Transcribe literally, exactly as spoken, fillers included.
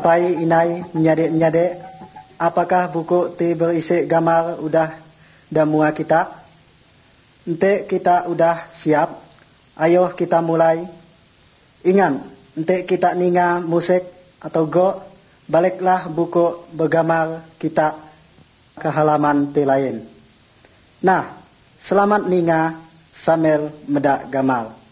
Bapai inai menyadek-menyadek, apakah buku ti berisi gambar udah damua kita? Ente kita udah siap, ayo kita mulai. Ingat, ente kita ninga musik atau go, baliklah buku bergambar kita ke halaman ti lain. Nah, selamat ninga sambil medak gambar.